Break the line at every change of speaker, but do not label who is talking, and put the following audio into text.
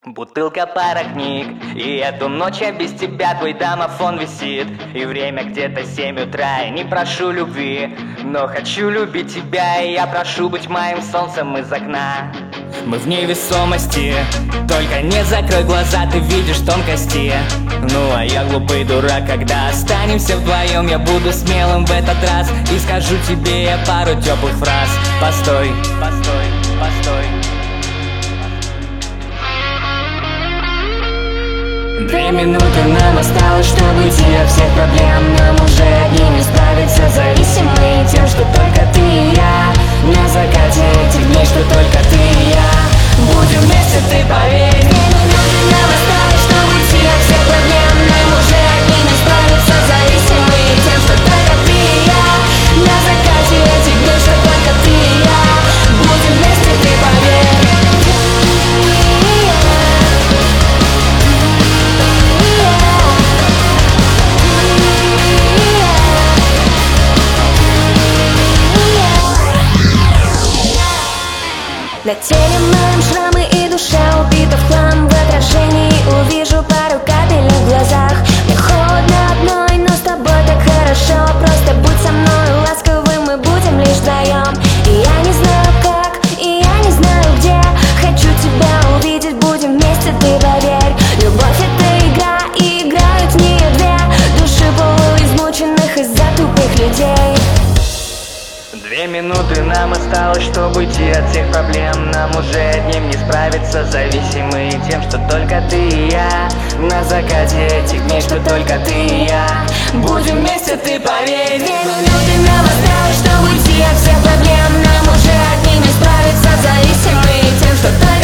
Бутылка, пара книг, и эту ночь я без тебя, твой домофон висит. И время где-то 7 утра, я не прошу любви, но хочу любить тебя, и я прошу быть моим солнцем из окна. Мы в невесомости, только не закрой глаза, ты видишь тонкости. Ну а я глупый дурак, когда останемся вдвоем, я буду смелым в этот раз и скажу тебе я пару теплых фраз. Постой, постой, постой. 2 минуты нам осталось, чтобы уйти от всех проблем. Нам уже одними справиться, зависимые тем, что только ты и я. На закате этих дней, что только ты и я. Будем вместе, ты поверь. 2 минуты нам осталось, чтобы уйти от всех проблем. Нам уже одними справиться, зависимые тем, что только ты и я. На закате этих дней, что только ты и я. Будем вместе, ты поверь.
На теле моем шрамы и душа убита в хлам. В отражении увижу пару капель в глазах. Мне холодно одной, но с тобой так хорошо. Просто будь со мной ласковым, мы будем лишь вдвоем. И я не знаю как, и я не знаю где. Хочу тебя увидеть, будем вместе, ты поверь. Любовь — это игра, и играют в нее две души полуизмученных из-за тупых людей.
2 минуты нам осталось, чтобы уйти от всех проблем. Нам уже одним не справиться, зависимые тем, что только ты и я. На закате этих дней, что только ты и я. Будем вместе, ты поверь.
2 минуты нам осталось, чтобы уйти от всех проблем. Нам уже одним не справиться, зависимые тем, что только